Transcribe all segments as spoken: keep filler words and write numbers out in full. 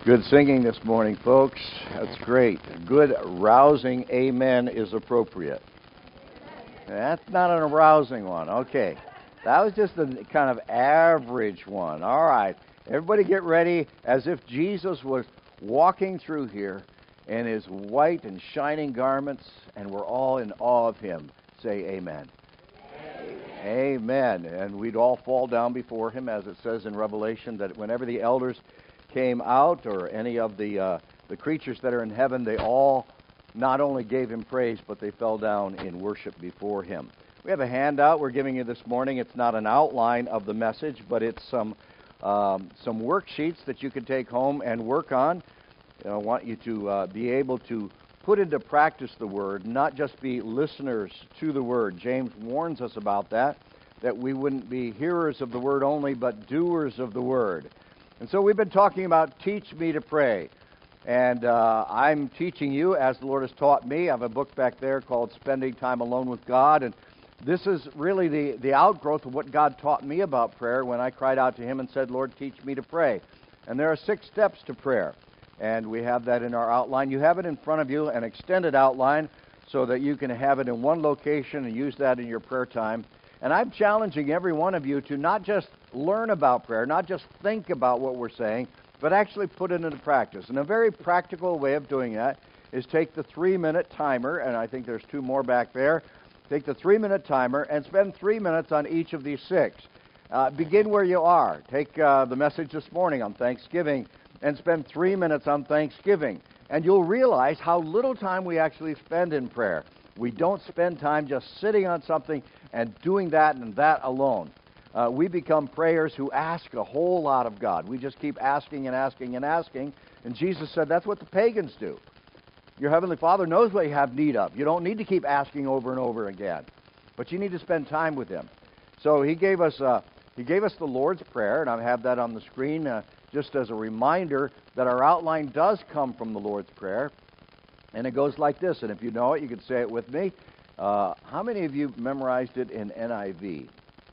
Good singing this morning, folks. That's great. Good rousing amen is appropriate. That's not an arousing one. Okay. That was just a kind of average one. All right. Everybody get ready as if Jesus was walking through here in his white and shining garments, and we're all in awe of him. Say amen. Amen. And we'd all fall down before him, as it says in Revelation, that whenever the elders came out, or any of the uh, the creatures that are in heaven, they all not only gave him praise, but they fell down in worship before him. We have a handout we're giving you this morning. It's not an outline of the message, but it's some um, some worksheets that you can take home and work on. I want you to uh, be able to put into practice the Word, not just be listeners to the Word. James warns us about that, that we wouldn't be hearers of the Word only, but doers of the Word. And so we've been talking about Teach Me to Pray. And uh, I'm teaching you as the Lord has taught me. I have a book back there called Spending Time Alone with God. And this is really the, the outgrowth of what God taught me about prayer when I cried out to him and said, Lord, teach me to pray. And there are six steps to prayer. And we have that in our outline. You have it in front of you, an extended outline, so that you can have it in one location and use that in your prayer time. And I'm challenging every one of you to not just learn about prayer, not just think about what we're saying, but actually put it into practice. And a very practical way of doing that is take the three-minute timer, and I think there's two more back there. Take the three-minute timer and spend three minutes on each of these six. Uh, begin where you are. Take uh, the message this morning on Thanksgiving and spend three minutes on Thanksgiving. And you'll realize how little time we actually spend in prayer. We don't spend time just sitting on something and doing that and that alone. Uh, we become prayers who ask a whole lot of God. We just keep asking and asking and asking. And Jesus said that's what the pagans do. Your Heavenly Father knows what you have need of. You don't need to keep asking over and over again. But you need to spend time with him. So he gave us uh, he gave us the Lord's Prayer, and I have that on the screen uh, just as a reminder that our outline does come from the Lord's Prayer. And it goes like this, and if you know it, you can say it with me. Uh, how many of you memorized it in N I V?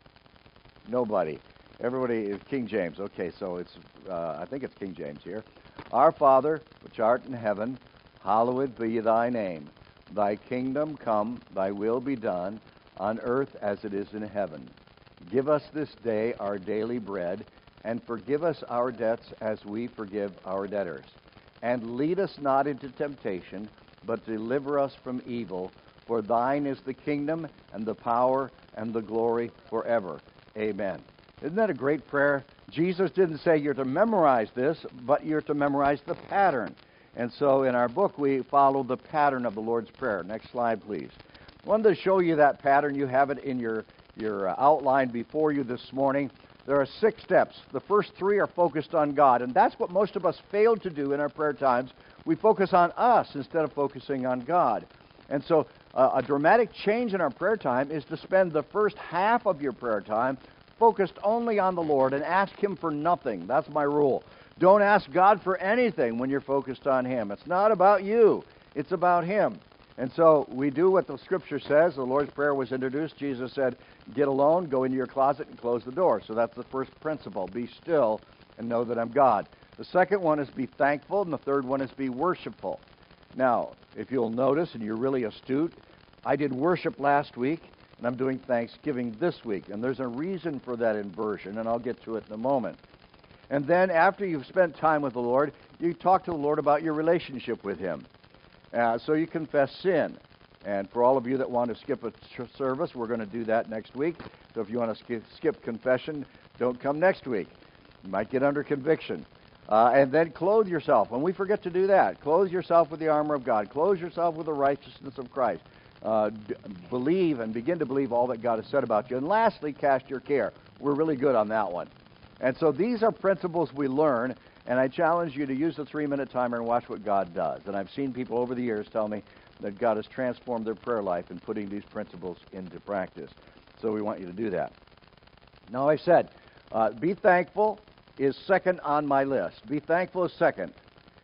Nobody. Everybody is King James. Okay, so it's, uh, I think it's King James here. Our Father, which art in heaven, hallowed be thy name. Thy kingdom come, thy will be done, on earth as it is in heaven. Give us this day our daily bread, and forgive us our debts as we forgive our debtors. And lead us not into temptation, but deliver us from evil. For thine is the kingdom, and the power, and the glory forever. Amen. Isn't that a great prayer? Jesus didn't say you're to memorize this, but you're to memorize the pattern. And so in our book, we follow the pattern of the Lord's Prayer. Next slide, please. I wanted to show you that pattern. You have it in your, your outline before you this morning. There are six steps. The first three are focused on God, and that's what most of us fail to do in our prayer times. We focus on us instead of focusing on God. And so uh, a dramatic change in our prayer time is to spend the first half of your prayer time focused only on the Lord and ask him for nothing. That's my rule. Don't ask God for anything when you're focused on him. It's not about you. It's about him. And so we do what the Scripture says. The Lord's Prayer was introduced. Jesus said, get alone, go into your closet, and close the door. So that's the first principle. Be still and know that I'm God. The second one is be thankful, and the third one is be worshipful. Now, if you'll notice, and you're really astute, I did worship last week, and I'm doing Thanksgiving this week. And there's a reason for that inversion, and I'll get to it in a moment. And then after you've spent time with the Lord, you talk to the Lord about your relationship with him. Uh, so you confess sin. And for all of you that want to skip a ch- service, we're going to do that next week. So if you want to skip, skip confession, don't come next week. You might get under conviction. Uh, and then clothe yourself. When we forget to do that, clothe yourself with the armor of God. Clothe yourself with the righteousness of Christ. Uh, d- believe and begin to believe all that God has said about you. And lastly, cast your care. We're really good on that one. And so these are principles we learn. And I challenge you to use the three-minute timer and watch what God does. And I've seen people over the years tell me that God has transformed their prayer life in putting these principles into practice. So we want you to do that. Now, I said, uh, be thankful is second on my list. Be thankful is second.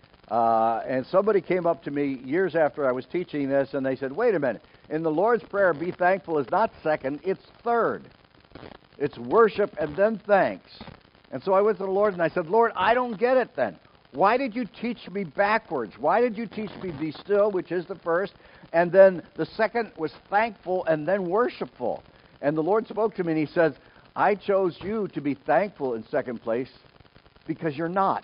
Uh, and somebody came up to me years after I was teaching this, and they said, wait a minute. In the Lord's Prayer, be thankful is not second, it's third. It's worship and then thanks. And so I went to the Lord and I said, Lord, I don't get it then. Why did you teach me backwards? Why did you teach me be still, which is the first, and then the second was thankful and then worshipful? And the Lord spoke to me and he says, I chose you to be thankful in second place because you're not.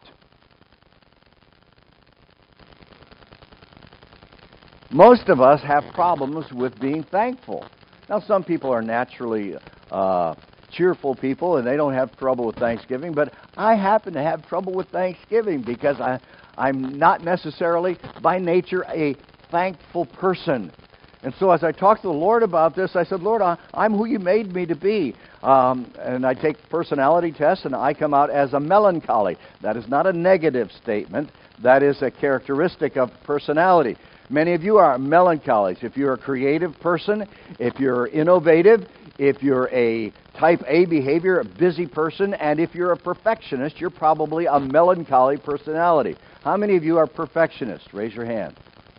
Most of us have problems with being thankful. Now, some people are naturally uh, cheerful people, and they don't have trouble with Thanksgiving, but I happen to have trouble with Thanksgiving because I, I'm not necessarily, by nature, a thankful person. And so as I talked to the Lord about this, I said, Lord, I, I'm who you made me to be. Um, and I take personality tests, and I come out as a melancholy. That is not a negative statement. That is a characteristic of personality. Many of you are melancholies. If you're a creative person, if you're innovative, if you're a type A behavior, a busy person, and if you're a perfectionist, you're probably a melancholy personality. How many of you are perfectionists? Raise your hand.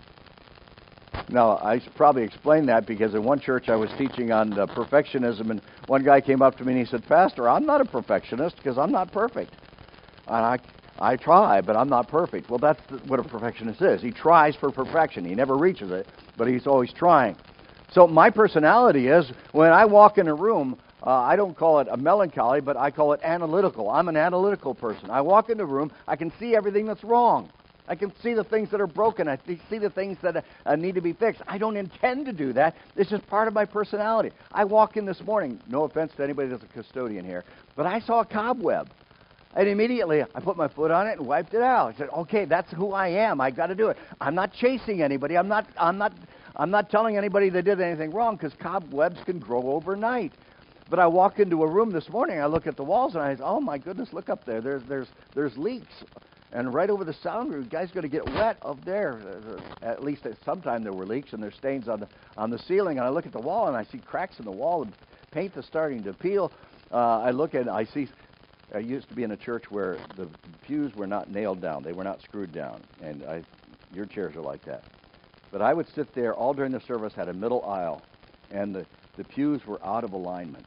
Now, I should probably explain that because in one church I was teaching on uh, perfectionism, and one guy came up to me and he said, Pastor, I'm not a perfectionist because I'm not perfect. And I, I try, but I'm not perfect. Well, that's the, what a perfectionist is. He tries for perfection. He never reaches it, but he's always trying. So my personality is, when I walk in a room, uh, I don't call it a melancholy, but I call it analytical. I'm an analytical person. I walk in the room, I can see everything that's wrong. I can see the things that are broken. I see the things that uh, need to be fixed. I don't intend to do that. It's just part of my personality. I walk in this morning, no offense to anybody that's a custodian here, but I saw a cobweb. And immediately I put my foot on it and wiped it out. I said, okay, that's who I am. I've got to do it. I'm not chasing anybody. I'm not, I'm not, I'm not telling anybody they did anything wrong, because cobwebs can grow overnight. But I walk into a room this morning, I look at the walls, and I say, oh my goodness, look up there. There's, there's, there's leaks. And right over the sound room, the guy's going to get wet up there. At least at some time there were leaks, and there's stains on the on the ceiling. And I look at the wall, and I see cracks in the wall, and paint is starting to peel. Uh, I look and I see. I used to be in a church where the pews were not nailed down; they were not screwed down. And I, your chairs are like that. But I would sit there all during the service, had a middle aisle, and the the pews were out of alignment.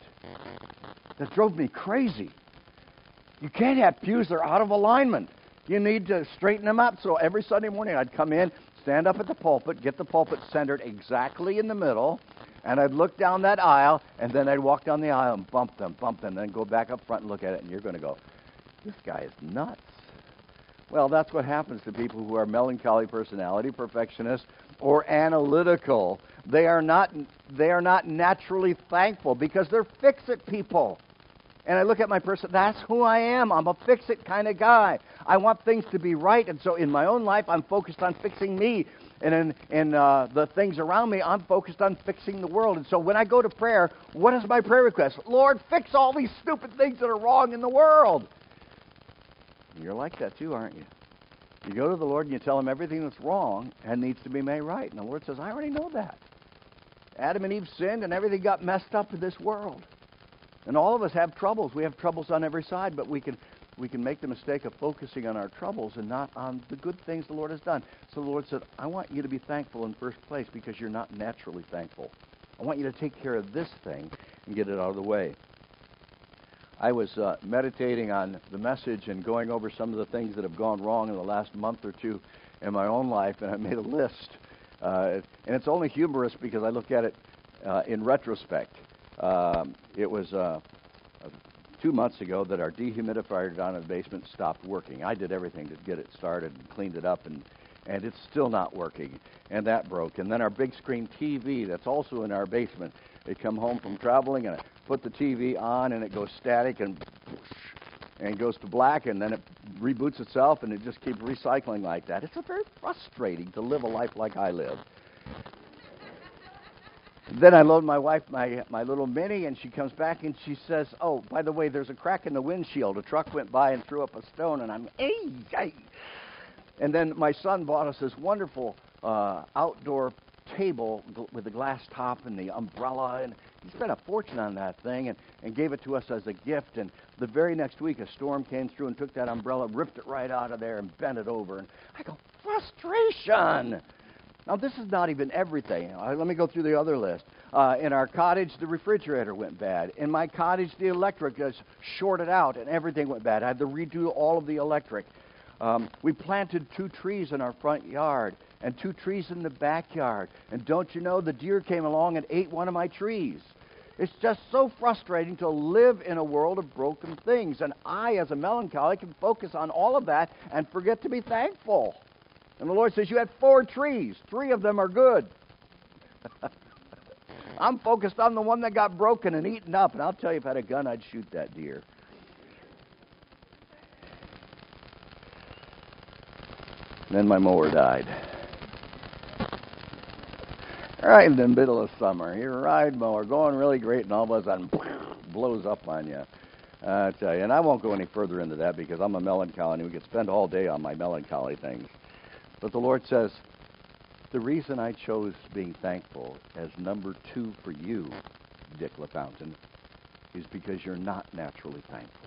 That drove me crazy. You can't have pews that are out of alignment. You need to straighten them up. So every Sunday morning I'd come in, stand up at the pulpit, get the pulpit centered exactly in the middle, and I'd look down that aisle, and then I'd walk down the aisle and bump them, bump them, then go back up front and look at it, and you're going to go, this guy is nuts. Well, that's what happens to people who are melancholy personality, perfectionists, or analytical. They are not, they are not naturally thankful because they're fix-it people. And I look at my person, that's who I am. I'm a fix-it kind of guy. I want things to be right, and so in my own life, I'm focused on fixing me. And in, in uh, the things around me, I'm focused on fixing the world. And so when I go to prayer, what is my prayer request? Lord, fix all these stupid things that are wrong in the world. You're like that too, aren't you? You go to the Lord and you tell him everything that's wrong and needs to be made right. And the Lord says, I already know that. Adam and Eve sinned, and everything got messed up in this world. And all of us have troubles. We have troubles on every side, but we can we can make the mistake of focusing on our troubles and not on the good things the Lord has done. So the Lord said, I want you to be thankful in first place because you're not naturally thankful. I want you to take care of this thing and get it out of the way. I was uh, meditating on the message and going over some of the things that have gone wrong in the last month or two in my own life, and I made a list. Uh, and it's only humorous because I look at it uh, in retrospect. Um, it was uh, uh, two months ago that our dehumidifier down in the basement stopped working. I did everything to get it started and cleaned it up, and, and it's still not working. And that broke. And then our big screen T V that's also in our basement, they come home from traveling, and I put the T V on, and it goes static and and goes to black, and then it reboots itself, and it just keeps recycling like that. It's a very frustrating to live a life like I live. Then I load my wife my my little Mini, and she comes back and she says, oh, by the way, there's a crack in the windshield. A truck went by and threw up a stone, and I'm, hey, hey. And then my son bought us this wonderful uh, outdoor table with the glass top and the umbrella, and he spent a fortune on that thing and, and gave it to us as a gift. And the very next week, a storm came through and took that umbrella, ripped it right out of there, and bent it over. And I go, frustration! Now, this is not even everything. Uh, let me go through the other list. Uh, in our cottage, the refrigerator went bad. In my cottage, the electric was shorted out, and everything went bad. I had to redo all of the electric. Um, we planted two trees in our front yard and two trees in the backyard. And don't you know, the deer came along and ate one of my trees. It's just so frustrating to live in a world of broken things. And I, as a melancholy, can focus on all of that and forget to be thankful. And the Lord says, you had four trees. Three of them are good. I'm focused on the one that got broken and eaten up. And I'll tell you, if I had a gun, I'd shoot that deer. And then my mower died. Right in the middle of summer, your ride mower going really great, and all of a sudden blows up on you. I tell you, and I won't go any further into that because I'm a melancholy, and we could spend all day on my melancholy things. But the Lord says, the reason I chose being thankful as number two for you, Dick LaFountain, is because you're not naturally thankful.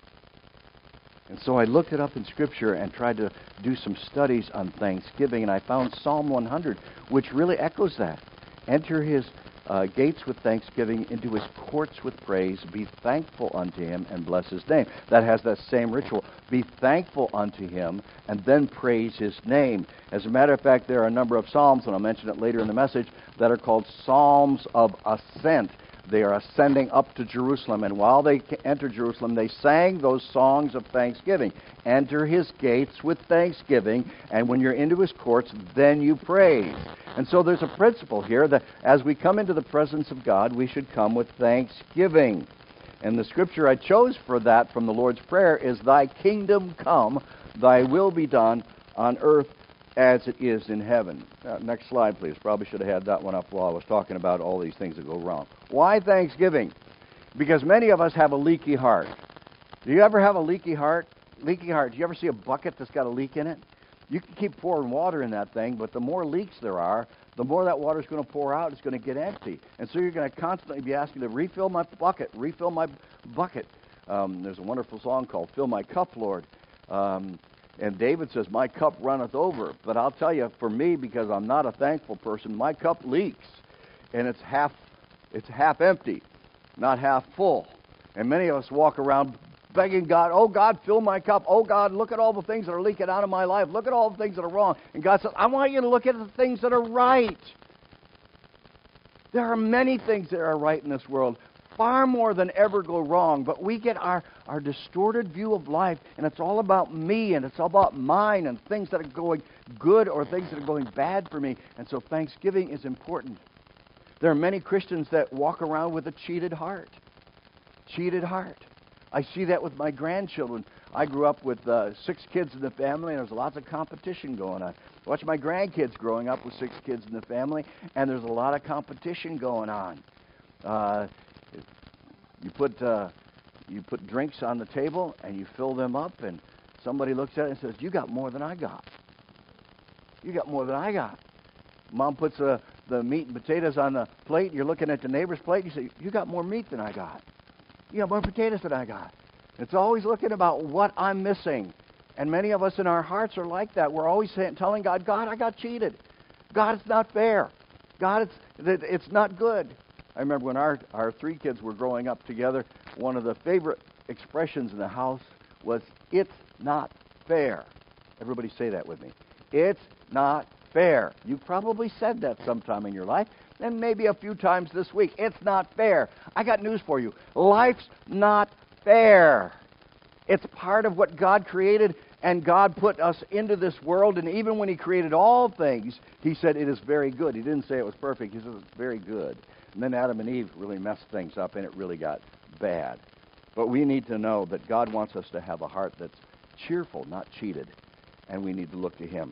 And so I looked it up in Scripture and tried to do some studies on Thanksgiving, and I found Psalm one hundred, which really echoes that. Enter his uh, gates with thanksgiving, into his courts with praise. Be thankful unto him and bless his name. That has that same ritual. Be thankful unto him and then praise his name. As a matter of fact, there are a number of psalms, and I'll mention it later in the message, that are called Psalms of Ascent. They are ascending up to Jerusalem, and while they enter Jerusalem, they sang those songs of thanksgiving. Enter his gates with thanksgiving, and when you're into his courts, then you praise. And so there's a principle here that as we come into the presence of God, we should come with thanksgiving. And the scripture I chose for that from the Lord's Prayer is, thy kingdom come, thy will be done on earth as it is in heaven. Uh, next slide, please. Probably should have had that one up while I was talking about all these things that go wrong. Why Thanksgiving? Because many of us have a leaky heart. Do you ever have a leaky heart? Leaky heart. Do you ever see a bucket that's got a leak in it? You can keep pouring water in that thing, but the more leaks there are, the more that water's going to pour out. It's going to get empty. And so you're going to constantly be asking to refill my bucket, refill my bucket. Um, there's a wonderful song called Fill My Cup, Lord. Um, And David says, my cup runneth over. But I'll tell you, for me, because I'm not a thankful person, my cup leaks. And it's half it's half empty, not half full. And many of us walk around begging God, oh, God, fill my cup. Oh, God, look at all the things that are leaking out of my life. Look at all the things that are wrong. And God says, I want you to look at the things that are right. There are many things that are right in this world, far more than ever go wrong, but we get our, our distorted view of life, and it's all about me, and it's all about mine, and things that are going good or things that are going bad for me. And so Thanksgiving is important. There are many Christians that walk around with a cheated heart. Cheated heart. I see that with my grandchildren. I grew up with uh, six kids in the family, and there's lots of competition going on. Watch my grandkids growing up with six kids in the family, and there's a lot of competition going on. Uh, You put uh, you put drinks on the table and you fill them up, and somebody looks at it and says, "You got more than I got. You got more than I got." Mom puts uh, the meat and potatoes on the plate. You're looking at the neighbor's plate. And you say, "You got more meat than I got. You got more potatoes than I got." It's always looking about what I'm missing, and many of us in our hearts are like that. We're always saying, telling God, "God, I got cheated. God, it's not fair. God, it's it's not good." I remember when our, our three kids were growing up together, one of the favorite expressions in the house was, "It's not fair." Everybody say that with me. It's not fair. You've probably said that sometime in your life, and maybe a few times this week. It's not fair. I got news for you. Life's not fair. It's part of what God created, and God put us into this world, and even when He created all things, He said it is very good. He didn't say it was perfect. He said it's very good. And then Adam and Eve really messed things up, and it really got bad. But we need to know that God wants us to have a heart that's cheerful, not cheated, and we need to look to Him.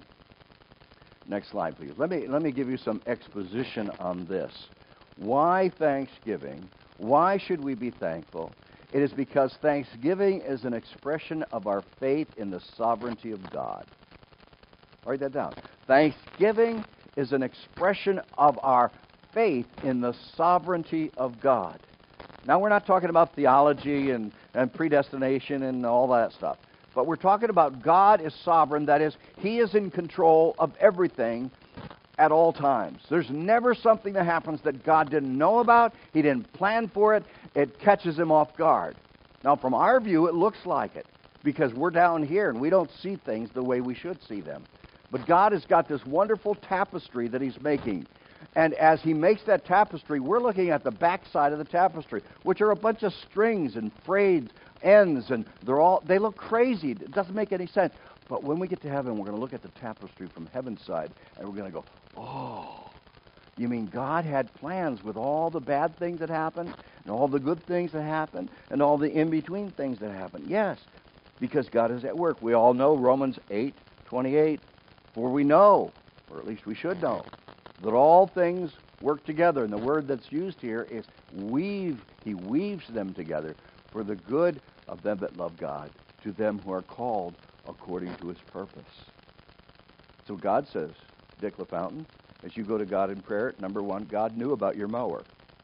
Next slide, please. Let me, let me give you some exposition on this. Why Thanksgiving? Why should we be thankful? It is because Thanksgiving is an expression of our faith in the sovereignty of God. Write that down. Thanksgiving is an expression of our faith in the sovereignty of God. Now, we're not talking about theology and, and predestination and all that stuff. But we're talking about God is sovereign. That is, He is in control of everything at all times. There's never something that happens that God didn't know about. He didn't plan for it. It catches Him off guard. Now, from our view, it looks like it. because we're down here and we don't see things the way we should see them. But God has got this wonderful tapestry that He's making. And as He makes that tapestry, we're looking at the back side of the tapestry, which are a bunch of strings and frayed ends, and they're all they look crazy. It doesn't make any sense. But when we get to heaven, we're going to look at the tapestry from heaven's side, and we're going to go, oh, you mean God had plans with all the bad things that happened, and all the good things that happened, and all the in-between things that happened? Yes, because God is at work. We all know Romans eight twenty-eight, for we know, or at least we should know, that all things work together. And the word that's used here is weave. He weaves them together for the good of them that love God, to them who are called according to His purpose. So God says, Dick LaFountain, as you go to God in prayer, number one, God knew about your mower.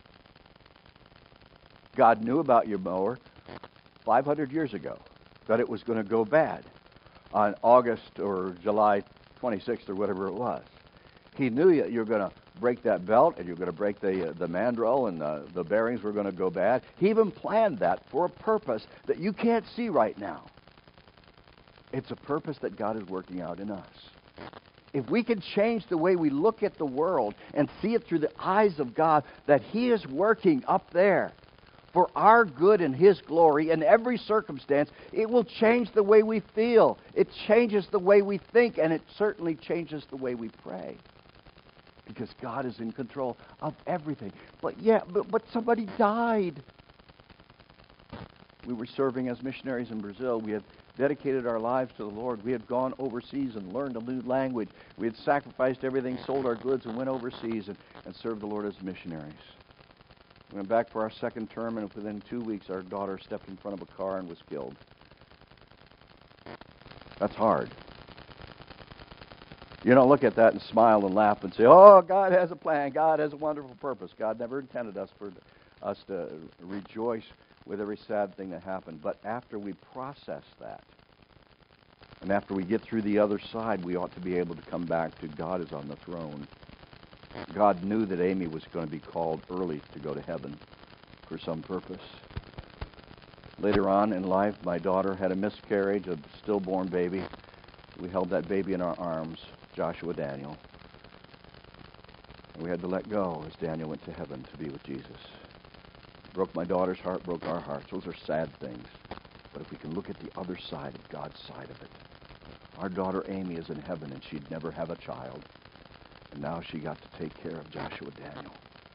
God knew about your mower five hundred years ago, that it was going to go bad on August or July twenty-sixth or whatever it was. He knew you, you were going to break that belt, and you're going to break the uh, the mandrel, and the, the bearings were going to go bad. He even planned that for a purpose that you can't see right now. It's a purpose that God is working out in us. If we can change the way we look at the world and see it through the eyes of God, that He is working up there for our good and His glory in every circumstance, it will change the way we feel. It changes the way we think, and it certainly changes the way we pray. Because God is in control of everything. But yeah, but, but somebody died. We were serving as missionaries in Brazil. We had dedicated our lives to the Lord. We had gone overseas and learned a new language. We had sacrificed everything, sold our goods, and went overseas and, and served the Lord as missionaries. We went back for our second term, and within two weeks, our daughter stepped in front of a car and was killed. That's hard. You don't look at that and smile and laugh and say, oh, God has a plan. God has a wonderful purpose. God never intended us for us to rejoice with every sad thing that happened. But after we process that, and after we get through the other side, we ought to be able to come back to God is on the throne. God knew that Amy was going to be called early to go to heaven for some purpose. Later on in life, my daughter had a miscarriage, a stillborn baby. We held that baby in our arms, Joshua Daniel. And we had to let go as Daniel went to heaven to be with Jesus. Broke my daughter's heart, broke our hearts. Those are sad things. But if we can look at the other side of God's side of it, our daughter Amy is in heaven, and she'd never have a child. And now she got to take care of Joshua Daniel.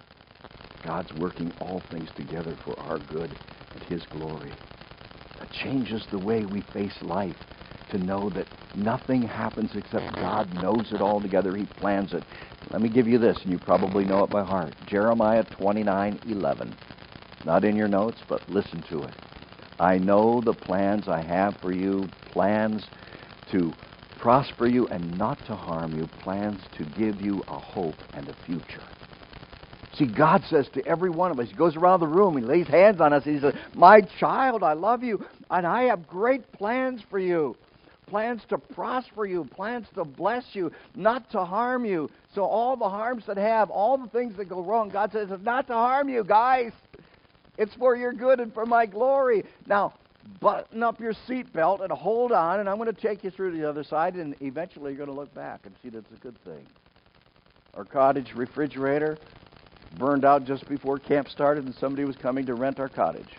God's working all things together for our good and His glory. That changes the way we face life, to know that nothing happens except God knows it all together. He plans it. Let me give you this, and you probably know it by heart. Jeremiah twenty-nine eleven. Not in your notes, but listen to it. I know the plans I have for you, plans to prosper you and not to harm you, plans to give you a hope and a future. See, God says to every one of us, He goes around the room, He lays hands on us, and He says, my child, I love you, and I have great plans for you. Plans to prosper you, plans to bless you, not to harm you. So all the harms that have, all the things that go wrong, God says, it's not to harm you, guys. It's for your good and for my glory. Now, button up your seatbelt and hold on, and I'm going to take you through the other side, and eventually you're going to look back and see that's a good thing. Our cottage refrigerator burned out just before camp started, and somebody was coming to rent our cottage.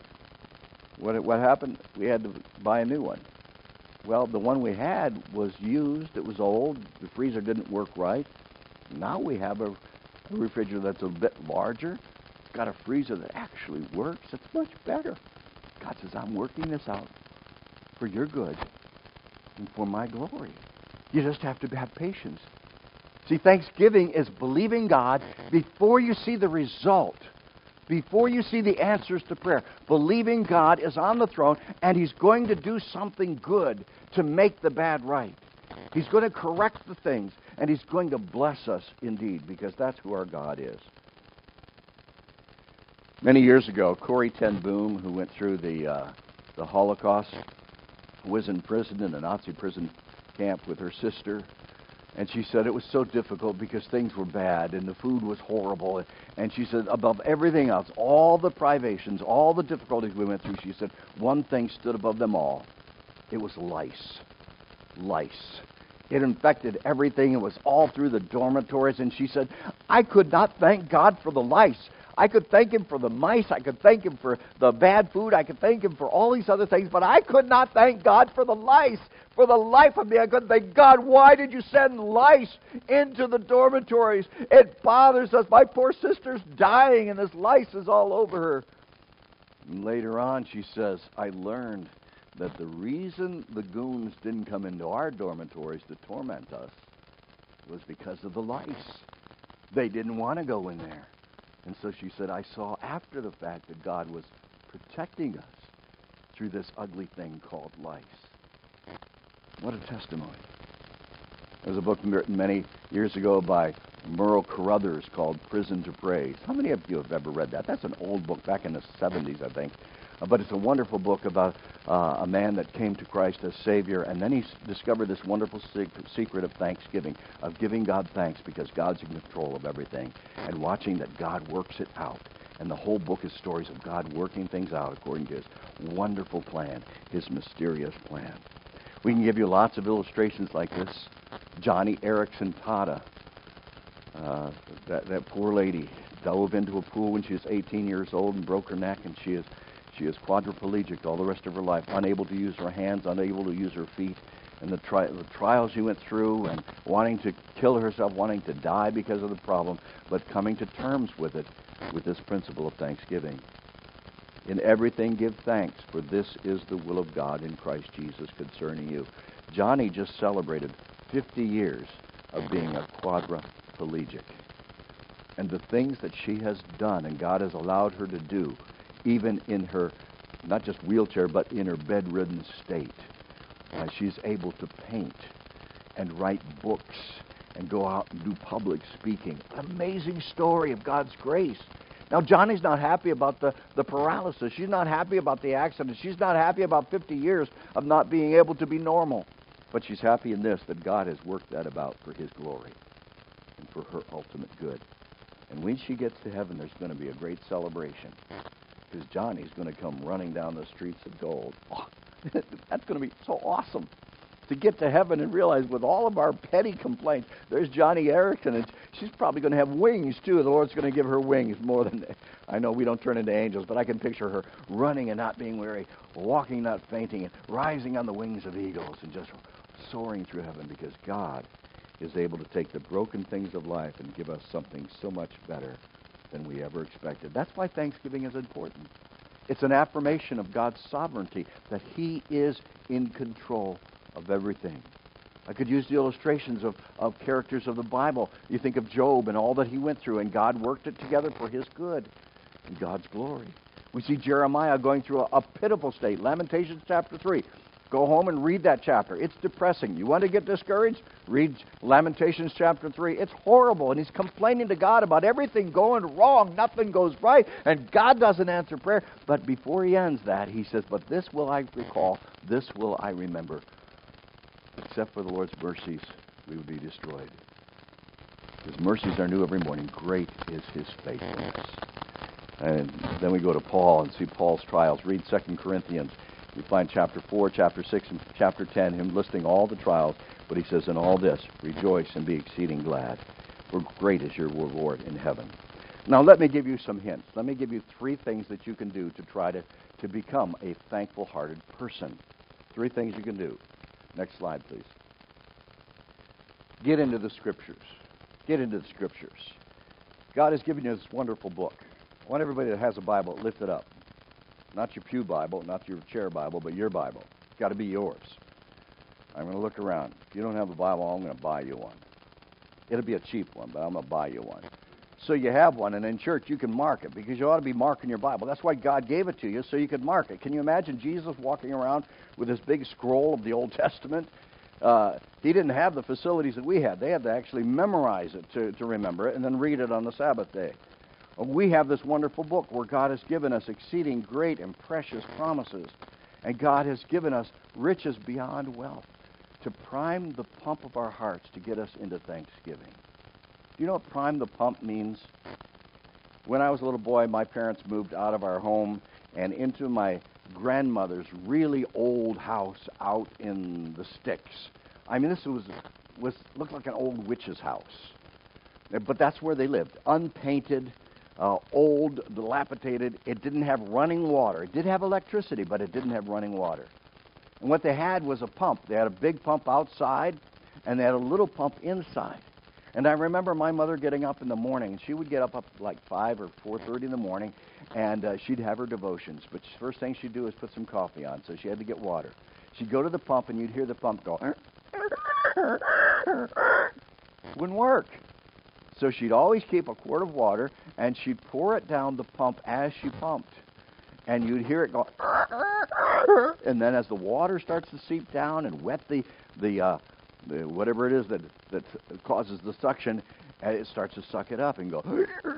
What, what happened? We had to buy a new one. Well, the one we had was used. It was old. The freezer didn't work right. Now we have a refrigerator that's a bit larger. Got a freezer that actually works. It's much better. God says, I'm working this out for your good and for my glory. You just have to have patience. See, Thanksgiving is believing God before you see the result, before you see the answers to prayer. Believing God is on the throne, and He's going to do something good to make the bad right. He's going to correct the things, and He's going to bless us indeed, because that's who our God is. Many years ago, Corrie ten Boom, who went through the uh, the Holocaust, was in prison, in a Nazi prison camp with her sister. And she said it was so difficult because things were bad and the food was horrible. And she said, above everything else, all the privations, all the difficulties we went through, she said, one thing stood above them all. It was lice. Lice. It infected everything. It was all through the dormitories. And she said, I could not thank God for the lice. I could thank Him for the mice. I could thank Him for the bad food. I could thank Him for all these other things. But I could not thank God for the lice. For the life of me, I couldn't thank God. Why did you send lice into the dormitories? It bothers us. My poor sister's dying, and this lice is all over her. And later on, she says, I learned that the reason the goons didn't come into our dormitories to torment us was because of the lice. They didn't want to go in there. And so she said, I saw after the fact that God was protecting us through this ugly thing called lice. What a testimony. There was a book written many years ago by Merle Carruthers called Prison to Praise. How many of you have ever read that? That's an old book back in the seventies, I think. Uh, but it's a wonderful book about uh, a man that came to Christ as Savior, and then he s- discovered this wonderful secret, secret of thanksgiving, of giving God thanks because God's in control of everything, and watching that God works it out. And the whole book is stories of God working things out according to His wonderful plan, His mysterious plan. We can give you lots of illustrations like this. Johnny Erickson Tada, uh, that, that poor lady, dove into a pool when she was eighteen years old and broke her neck, and she is She is quadriplegic all the rest of her life, unable to use her hands, unable to use her feet. And the, tri- the trials she went through, and wanting to kill herself, wanting to die because of the problem, but coming to terms with it, with this principle of thanksgiving. In everything give thanks, for this is the will of God in Christ Jesus concerning you. Johnny just celebrated fifty years of being a quadriplegic. And the things that she has done, and God has allowed her to do, even in her, not just wheelchair, but in her bedridden state. Uh, she's able to paint and write books and go out and do public speaking. An amazing story of God's grace. Now, Johnny's not happy about the, the paralysis. She's not happy about the accident. She's not happy about fifty years of not being able to be normal. But she's happy in this, that God has worked that about for His glory and for her ultimate good. And when she gets to heaven, there's going to be a great celebration. Because Johnny's going to come running down the streets of gold. Oh, that's going to be so awesome to get to heaven and realize with all of our petty complaints, there's Johnny Erickson, and she's probably going to have wings too. The Lord's going to give her wings more than, I know we don't turn into angels, but I can picture her running and not being weary, walking not fainting, and rising on the wings of eagles and just soaring through heaven, because God is able to take the broken things of life and give us something so much better than we ever expected. That's why Thanksgiving is important. It's an affirmation of God's sovereignty, that He is in control of everything. I could use the illustrations of, of characters of the Bible. You think of Job and all that he went through, and God worked it together for his good and God's glory. We see Jeremiah going through a, a pitiful state. Lamentations chapter three. Go home and read that chapter. It's depressing. You want to get discouraged? Read Lamentations chapter three. It's horrible, and he's complaining to God about everything going wrong. Nothing goes right, and God doesn't answer prayer. But before he ends that, he says, but this will I recall, this will I remember. Except for the Lord's mercies, we would be destroyed. His mercies are new every morning. Great is His faithfulness. And then we go to Paul and see Paul's trials. Read Second Corinthians. We find chapter four, chapter six, and chapter ten, him listing all the trials. But he says, in all this, rejoice and be exceeding glad, for great is your reward in heaven. Now, let me give you some hints. Let me give you three things that you can do to try to, to become a thankful-hearted person. Three things you can do. Next slide, please. Get into the Scriptures. Get into the Scriptures. God has given you this wonderful book. I want everybody that has a Bible, lift it up. Not your pew Bible, not your chair Bible, but your Bible. It's got to be yours. I'm going to look around. If you don't have a Bible, I'm going to buy you one. It'll be a cheap one, but I'm going to buy you one. So you have one, and in church you can mark it, because you ought to be marking your Bible. That's why God gave it to you, so you could mark it. Can you imagine Jesus walking around with this big scroll of the Old Testament? Uh, he didn't have the facilities that we had. They had to actually memorize it to, to remember it and then read it on the Sabbath day. We have this wonderful book where God has given us exceeding great and precious promises. And God has given us riches beyond wealth to prime the pump of our hearts to get us into thanksgiving. Do you know what prime the pump means? When I was a little boy, my parents moved out of our home and into my grandmother's really old house out in the sticks. I mean, this was was looked like an old witch's house, but that's where they lived. Unpainted, uh, old, dilapidated. It didn't have running water. It did have electricity, but it didn't have running water. And what they had was a pump. They had a big pump outside, and they had a little pump inside. And I remember my mother getting up in the morning, and she would get up up like five or four thirty in the morning, and uh, she'd have her devotions. But first thing she'd do is put some coffee on, so she had to get water. She'd go to the pump, and you'd hear the pump go. Wouldn't work. So she'd always keep a quart of water, and she'd pour it down the pump as she pumped. And you'd hear it go. And then as the water starts to seep down and wet the the, uh, the whatever it is that that causes the suction, it starts to suck it up and go.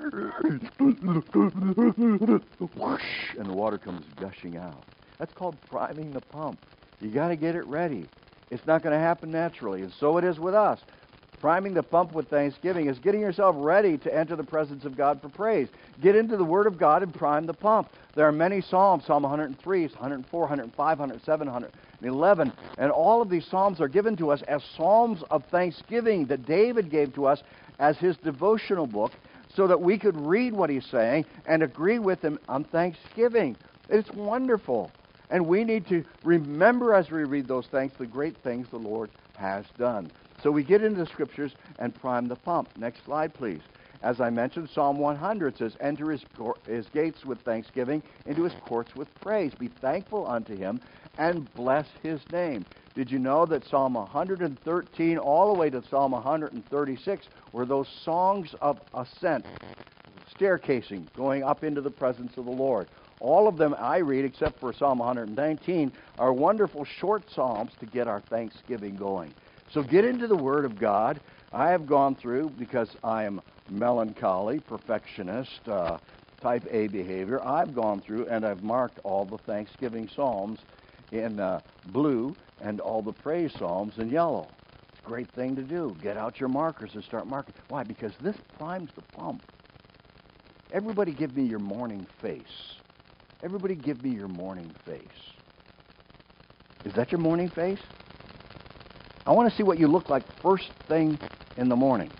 And the water comes gushing out. That's called priming the pump. You got to get it ready. It's not going to happen naturally, and so it is with us. Priming the pump with thanksgiving is getting yourself ready to enter the presence of God for praise. Get into the Word of God and prime the pump. There are many Psalms, Psalm one hundred three, one hundred four, one hundred five, one hundred seven, one hundred eleven, and all of these Psalms are given to us as Psalms of thanksgiving that David gave to us as his devotional book so that we could read what he's saying and agree with him on thanksgiving. It's wonderful. And we need to remember as we read those things the great things the Lord has done. So we get into the Scriptures and prime the pump. Next slide, please. As I mentioned, Psalm one hundred says, enter his, his gates with thanksgiving, into his courts with praise. Be thankful unto him and bless his name. Did you know that Psalm one hundred thirteen all the way to Psalm one hundred thirty-six were those songs of ascent, staircasing, going up into the presence of the Lord? All of them I read, except for Psalm one hundred nineteen, are wonderful short psalms to get our thanksgiving going. So get into the Word of God. I have gone through, because I am melancholy, perfectionist, uh, type A behavior, I've gone through and I've marked all the Thanksgiving Psalms in uh, blue and all the praise Psalms in yellow. It's a great thing to do. Get out your markers and start marking. Why? Because this primes the pump. Everybody give me your morning face. Everybody give me your morning face. Is that your morning face? I want to see what you look like first thing in the morning.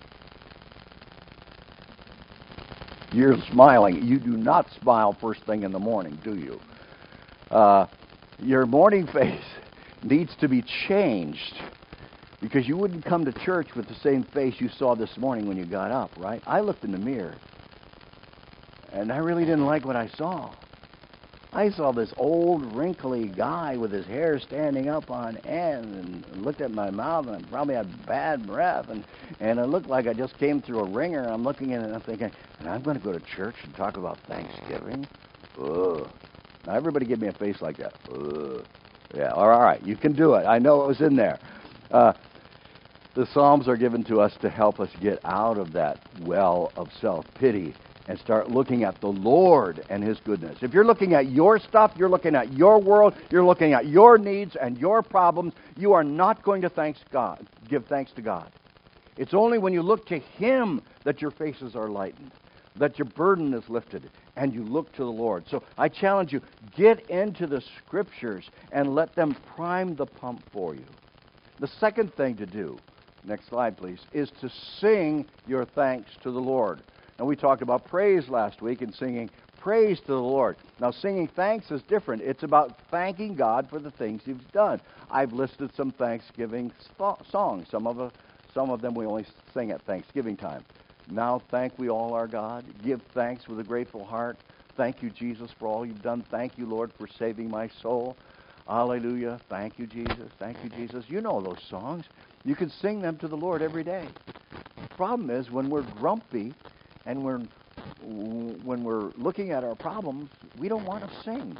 You're smiling. You do not smile first thing in the morning, do you? Uh, your morning face needs to be changed, because you wouldn't come to church with the same face you saw this morning when you got up, right? I looked in the mirror, and I really didn't like what I saw. I saw this old, wrinkly guy with his hair standing up on end, and looked at my mouth, and I probably had bad breath, and, and it looked like I just came through a ringer. I'm looking at it, and I'm thinking, and I'm going to go to church and talk about Thanksgiving? Ugh. Now, everybody give me a face like that. Ugh. Yeah, all right, you can do it. I know it was in there. Uh, the Psalms are given to us to help us get out of that well of self-pity and start looking at the Lord and His goodness. If you're looking at your stuff, you're looking at your world, you're looking at your needs and your problems, you are not going to thanks God, give thanks to God. It's only when you look to Him that your faces are lightened, that your burden is lifted, and you look to the Lord. So I challenge you, get into the Scriptures and let them prime the pump for you. The second thing to do, next slide please, is to sing your thanks to the Lord. And we talked about praise last week and singing praise to the Lord. Now, singing thanks is different. It's about thanking God for the things He's done. I've listed some Thanksgiving songs. Some of, a, some of them we only sing at Thanksgiving time. Now thank we all our God. Give thanks with a grateful heart. Thank you, Jesus, for all you've done. Thank you, Lord, for saving my soul. Hallelujah. Thank you, Jesus. Thank you, Jesus. You know those songs. You can sing them to the Lord every day. The problem is when we're grumpy, and we're, when we're looking at our problems, we don't want to sing.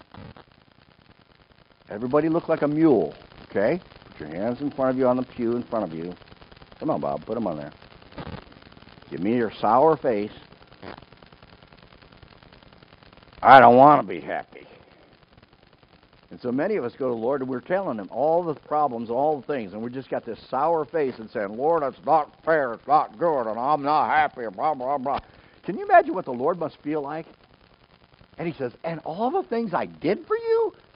Everybody look like a mule, okay? Put your hands in front of you on the pew in front of you. Come on, Bob, put them on there. Give me your sour face. I don't want to be happy. And so many of us go to the Lord and we're telling Him all the problems, all the things, and we just got this sour face and saying, Lord, it's not fair, it's not good, and I'm not happy, blah, blah, blah. Can you imagine what the Lord must feel like? And He says, and all the things I did for you?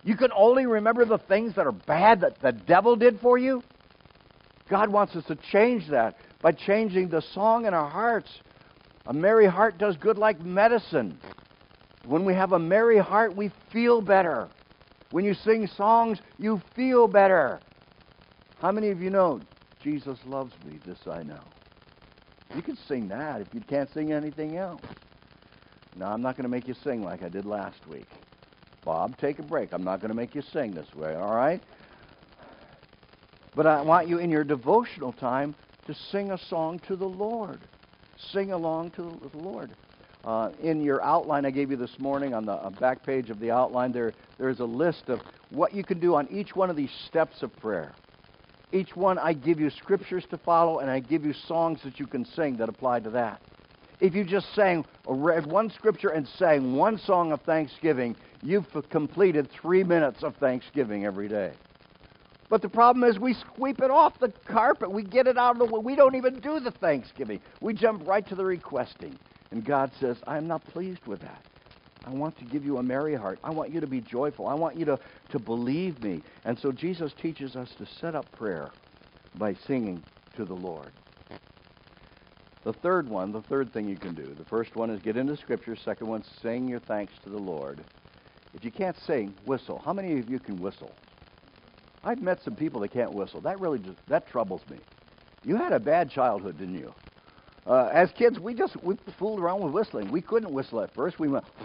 You can only remember the things that are bad that the devil did for you? God wants us to change that by changing the song in our hearts. A merry heart does good like medicine. When we have a merry heart, we feel better. When you sing songs, you feel better. How many of you know, Jesus loves me, this I know? You can sing that if you can't sing anything else. Now, I'm not going to make you sing like I did last week. Bob, take a break. I'm not going to make you sing this way, all right? But I want you in your devotional time to sing a song to the Lord. Sing along to the Lord. Uh, in your outline I gave you this morning, on the uh, back page of the outline, there there's a list of what you can do on each one of these steps of prayer. Each one, I give you scriptures to follow, and I give you songs that you can sing that apply to that. If you just sang or read one scripture and sang one song of thanksgiving, you've completed three minutes of thanksgiving every day. But the problem is we sweep it off the carpet. We get it out of the way. We don't even do the thanksgiving. We jump right to the requesting. And God says, I'm not pleased with that. I want to give you a merry heart. I want you to be joyful. I want you to, to believe me. And so Jesus teaches us to set up prayer by singing to the Lord. The third one, the third thing you can do. The first one is get into Scripture. Second one, sing your thanks to the Lord. If you can't sing, whistle. How many of you can whistle? I've met some people that can't whistle. That really just, that troubles me. You had a bad childhood, didn't you? Uh, as kids, we just we fooled around with whistling. We couldn't whistle at first. We went,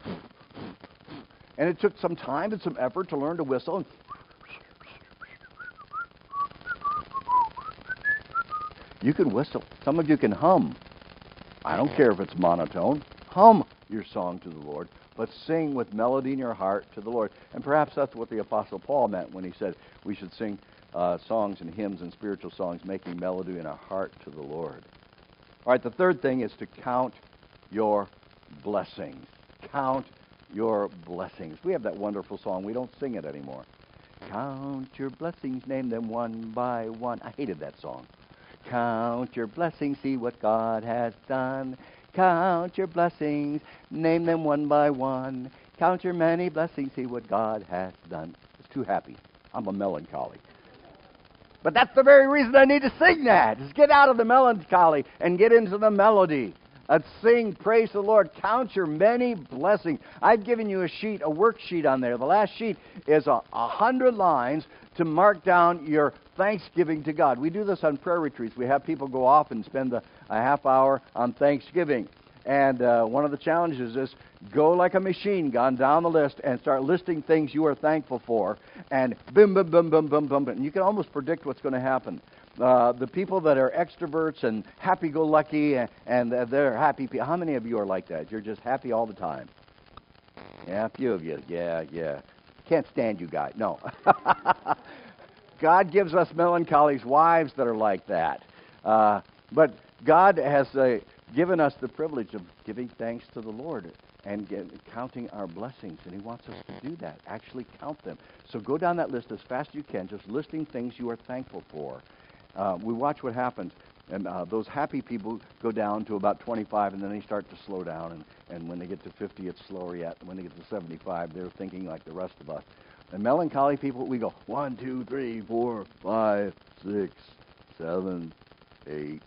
and it took some time and some effort to learn to whistle. You can whistle. Some of you can hum. I don't care if it's monotone. Hum your song to the Lord, but sing with melody in your heart to the Lord. And perhaps that's what the Apostle Paul meant when he said we should sing uh, songs and hymns and spiritual songs, making melody in our heart to the Lord. All right, the third thing is to count your blessings. Count your blessings. We have that wonderful song. We don't sing it anymore. Count your blessings, name them one by one. I hated that song. Count your blessings, see what God has done. Count your blessings, name them one by one. Count your many blessings, see what God has done. It's too happy. I'm a melancholy. But that's the very reason I need to sing that, is get out of the melancholy and get into the melody. And sing, praise the Lord, count your many blessings. I've given you a sheet, a worksheet on there. The last sheet is a, a hundred lines to mark down your thanksgiving to God. We do this on prayer retreats. We have people go off and spend a, a half hour on Thanksgiving. And uh, one of the challenges is go like a machine gun down the list and start listing things you are thankful for. And boom, boom, boom, boom, boom, boom. And you can almost predict what's going to happen. Uh, the people that are extroverts and happy-go-lucky and, and they're happy people. How many of you are like that? You're just happy all the time. Yeah, a few of you. Yeah, yeah. Can't stand you guys. No. God gives us melancholy's wives that are like that. Uh, but God has uh, given us the privilege of giving thanks to the Lord and get, counting our blessings. And He wants us to do that. Actually count them. So go down that list as fast as you can, just listing things you are thankful for. Uh, we watch what happens, and uh, those happy people go down to about twenty-five, and then they start to slow down, and, and when they get to fifty, it's slower yet. When they get to seventy-five, they're thinking like the rest of us. And melancholy people, we go, one, two, three, four, five, six, seven, eight.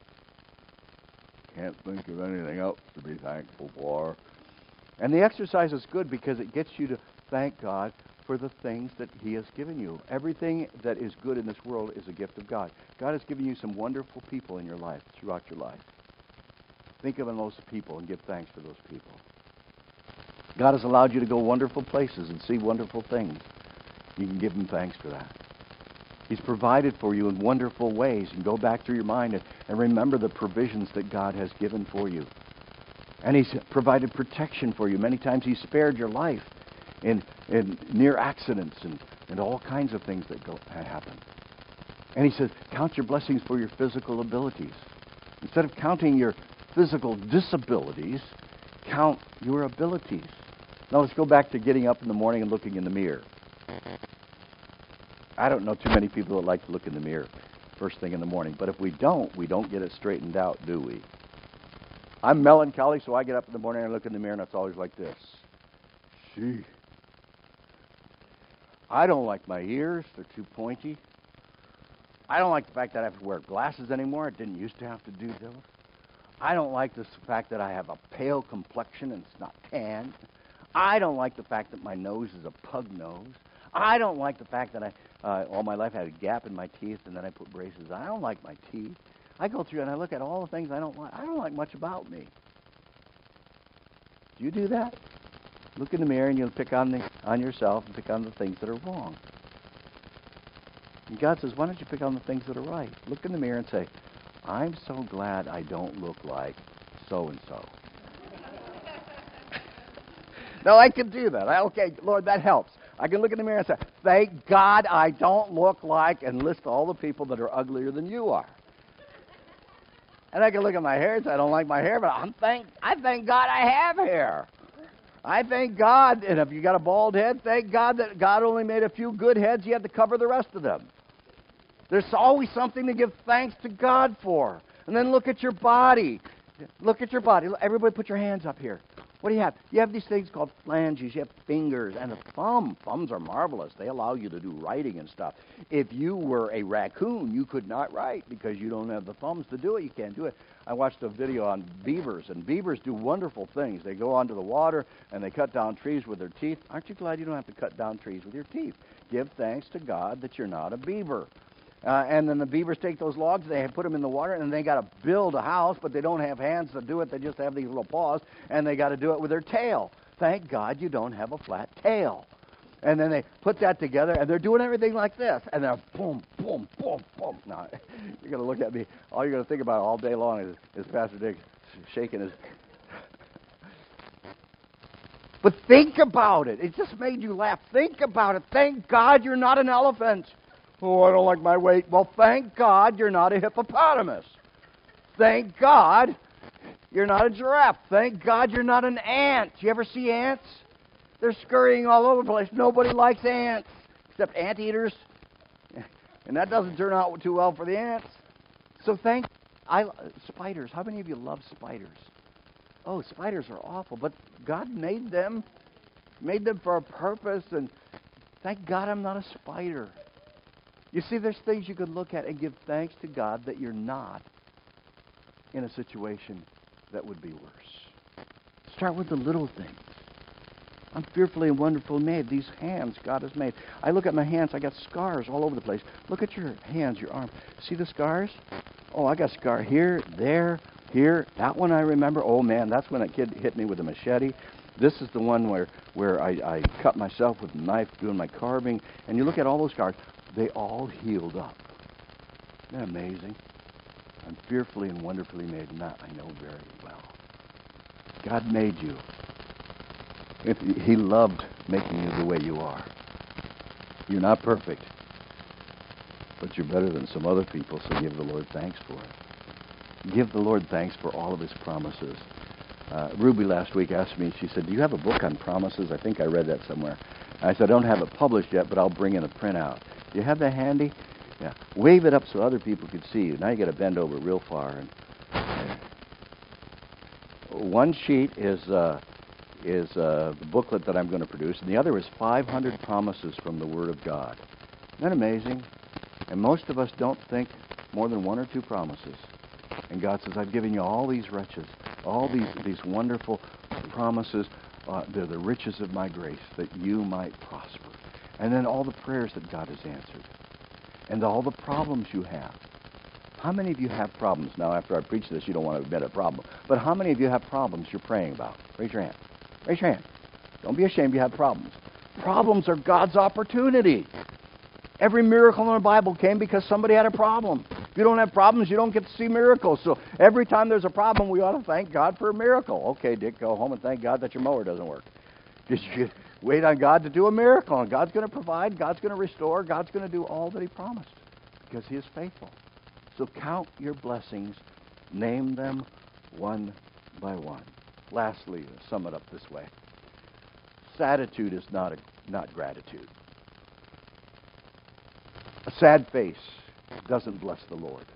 Can't think of anything else to be thankful for. And the exercise is good because it gets you to thank God for the things that He has given you. Everything that is good in this world is a gift of God. God has given you some wonderful people in your life, throughout your life. Think of those people and give thanks for those people. God has allowed you to go wonderful places and see wonderful things. You can give Him thanks for that. He's provided for you in wonderful ways. And go back through your mind and, and remember the provisions that God has given for you. And He's provided protection for you. Many times He's spared your life in, in near accidents and, and all kinds of things that go happen. And He says, count your blessings for your physical abilities. Instead of counting your physical disabilities, count your abilities. Now let's go back to getting up in the morning and looking in the mirror. I don't know too many people that like to look in the mirror first thing in the morning. But if we don't, we don't get it straightened out, do we? I'm melancholy, so I get up in the morning and I look in the mirror, and it's always like this. Gee. I don't like my ears. They're too pointy. I don't like the fact that I have to wear glasses anymore. I didn't used to have to do those. I don't like the fact that I have a pale complexion and it's not tan. I don't like the fact that my nose is a pug nose. I don't like the fact that I, uh, all my life, had a gap in my teeth and then I put braces on. I don't like my teeth. I go through and I look at all the things I don't like. I don't like much about me. Do you do that? Look in the mirror and you'll pick on the on yourself and pick on the things that are wrong. And God says, why don't you pick on the things that are right? Look in the mirror and say, I'm so glad I don't look like so-and-so. No, I can do that. I, okay, Lord, that helps. I can look in the mirror and say, thank God I don't look like, and list all the people that are uglier than you are. And I can look at my hair and say, I don't like my hair, but I'm thank, I thank God I have hair. I thank God, and if you got a bald head, thank God that God only made a few good heads. You have to cover the rest of them. There's always something to give thanks to God for. And then look at your body. Look at your body. Everybody put your hands up here. What do you have? You have these things called phalanges. You have fingers and a thumb. Thumbs are marvelous. They allow you to do writing and stuff. If you were a raccoon, you could not write because you don't have the thumbs to do it. You can't do it. I watched a video on beavers, and beavers do wonderful things. They go onto the water, and they cut down trees with their teeth. Aren't you glad you don't have to cut down trees with your teeth? Give thanks to God that you're not a beaver. Uh, and then the beavers take those logs, they put them in the water, and they got to build a house, but they don't have hands to do it. They just have these little paws, and they got to do it with their tail. Thank God you don't have a flat tail. And then they put that together, and they're doing everything like this. And they're boom, boom, boom, boom. Now, you're going to look at me. All you're going to think about all day long is, is Pastor Dick shaking his... But think about it. It just made you laugh. Think about it. Thank God you're not an elephant. Oh, I don't like my weight. Well, thank God you're not a hippopotamus. Thank God you're not a giraffe. Thank God you're not an ant. You ever see ants? They're scurrying all over the place. Nobody likes ants except anteaters. And that doesn't turn out too well for the ants. So thank I spiders. How many of you love spiders? Oh, spiders are awful, but God made them, made them for a purpose, and thank God I'm not a spider. You see, there's things you could look at and give thanks to God that you're not in a situation that would be worse. Start with the little things. I'm fearfully and wonderfully made. These hands God has made. I look at my hands. I got scars all over the place. Look at your hands, your arm. See the scars? Oh, I got a scar here, there, here. That one I remember. Oh, man, that's when a kid hit me with a machete. This is the one where, where I, I cut myself with a knife doing my carving. And you look at all those scars. They all healed up. Isn't that amazing? I'm fearfully and wonderfully made, and that I know very well. God made you. He loved making you the way you are. You're not perfect, but you're better than some other people, so give the Lord thanks for it. Give the Lord thanks for all of His promises. Uh, Ruby last week asked me, she said, do you have a book on promises? I think I read that somewhere. I said, I don't have it published yet, but I'll bring in a printout. Do you have that handy? Yeah. Wave it up so other people can see you. Now you got to bend over real far. And, uh, one sheet is uh, is uh, the booklet that I'm going to produce, and the other is five hundred promises from the Word of God. Isn't that amazing? And most of us don't think more than one or two promises. And God says, I've given you all these riches, all these these wonderful promises. Uh, they're the riches of my grace, that you might prosper. And then all the prayers that God has answered. And all the problems you have. How many of you have problems? Now, after I preach this, you don't want to admit a problem. But how many of you have problems you're praying about? Raise your hand. Raise your hand. Don't be ashamed you have problems. Problems are God's opportunity. Every miracle in the Bible came because somebody had a problem. If you don't have problems, you don't get to see miracles. So every time there's a problem, we ought to thank God for a miracle. Okay, Dick, go home and thank God that your mower doesn't work. Just you wait on God to do a miracle, and God's going to provide, God's going to restore, God's going to do all that He promised because He is faithful. So count your blessings, name them one by one. Lastly, to sum it up this way, saditude is not a, not gratitude. A sad face doesn't bless the Lord.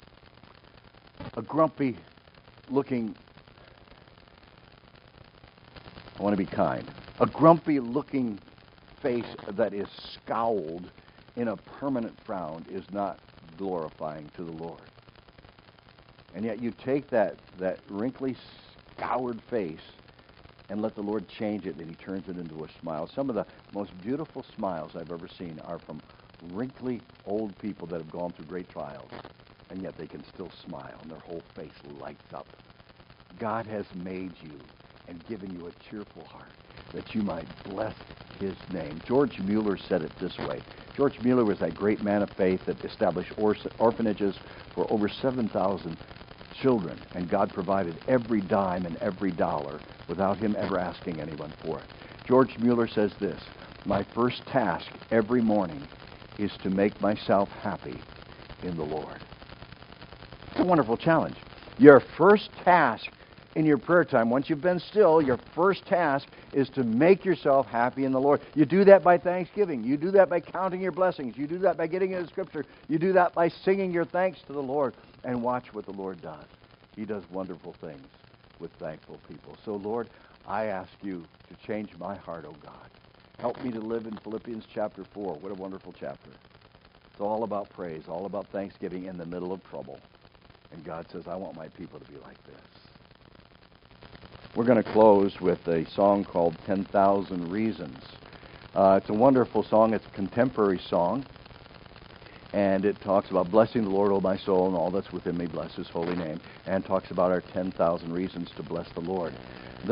A grumpy looking, I want to be kind, a grumpy looking face that is scowled in a permanent frown is not glorifying to the Lord. And yet you take that, that wrinkly, scoured face and let the Lord change it, and he turns it into a smile. Some of the most beautiful smiles I've ever seen are from wrinkly old people that have gone through great trials, and yet they can still smile, and their whole face lights up. God has made you and given you a cheerful heart that you might bless his name. George Mueller said it this way. George Mueller was that great man of faith that established or- orphanages for over seven thousand children, and God provided every dime and every dollar without him ever asking anyone for it. George Mueller says this: my first task every morning is to make myself happy in the Lord. It's a wonderful challenge. Your first task in your prayer time, once you've been still, your first task is to make yourself happy in the Lord. You do that by thanksgiving. You do that by counting your blessings. You do that by getting into Scripture. You do that by singing your thanks to the Lord. And watch what the Lord does. He does wonderful things with thankful people. So, Lord, I ask you to change my heart, oh God. Help me to live in Philippians chapter four. What a wonderful chapter. It's all about praise, all about thanksgiving in the middle of trouble. And God says, I want my people to be like this. We're going to close with a song called ten thousand Reasons. Uh, it's a wonderful song. It's a contemporary song. And it talks about blessing the Lord, O my soul, and all that's within me, bless his holy name. And talks about our ten thousand reasons to bless the Lord.